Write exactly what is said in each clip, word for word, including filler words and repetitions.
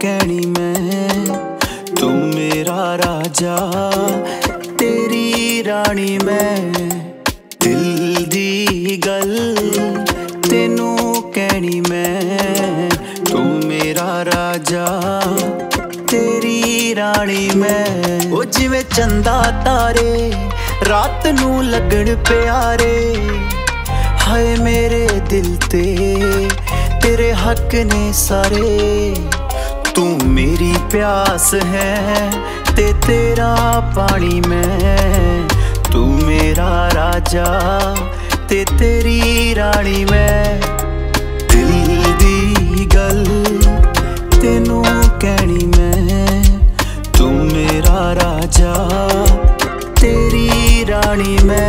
कहनी मैं, तू मेरा राजा तेरी रानी मैं। दिल दी गल तेनू कहनी मैं, तू मेरा राजा तेरी रानी मैं। ओ जिवें चंदा तारे रात नू लगन प्यारे, हाय मेरे दिल ते तेरे हक ने सारे। तू मेरी प्यास है ते तेरा पानी मैं, तू मेरा राजा ते तेरी रानी मैं। दिल दी गल तेनू कहनी मैं, तू मेरा राजा तेरी रानी मैं।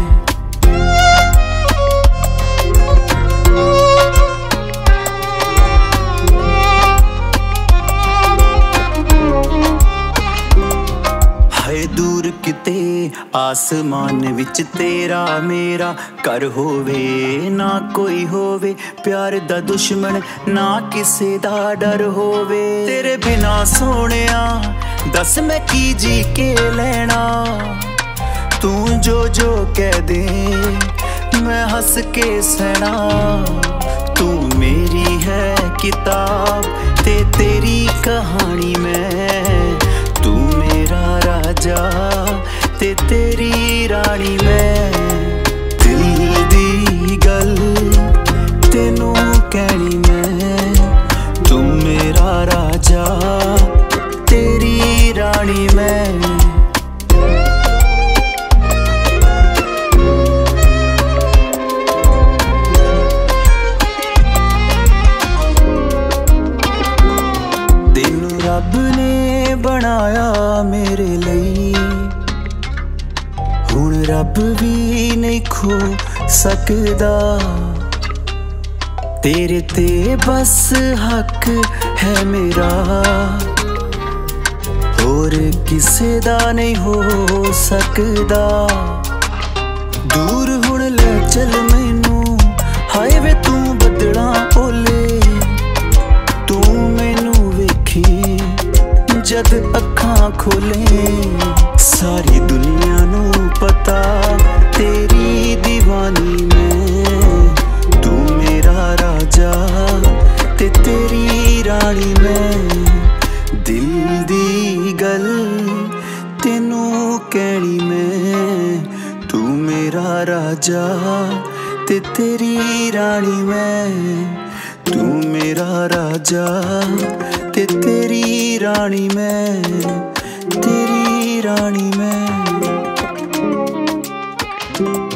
दूर किते आसमान विच तेरा मेरा घर होवे, ना कोई होवे प्यार दा दुश्मन, ना किसे दा डर होवे। तेरे बिना सोनिया दस मैं की जी के लेना, तू जो जो कह दे मैं हंस के सहना। तू मेरी है किताब ते तेरी कहानी मैं, तू मेरा राजा ते तेरी रानी मैं। दिल दी गल तेनू कहनी मैं, तू मेरा राजा तेरी रानी मैं। तेनू रब ने बनाया मेरे लिए, हुण रब भी नहीं खो सकदा। तेरे ते बस हक है मेरा, होर किसे दा नहीं हो सकदा। दूर हुण ले चल मैनू, हाय वे तू बदला ओले, तू मैनू वेखी जद अखां खोले। सारी दुनिया नू पता तेरी दीवानी मैं, तू मेरा राजा ते तेरी रानी मैं। दिल दी गल तेनू कहनी मैं, तू मेरा राजा ते तेरी रानी मैं, तू मेरा राजा ते तेरी रानी मैं, तेरी रानी मैं।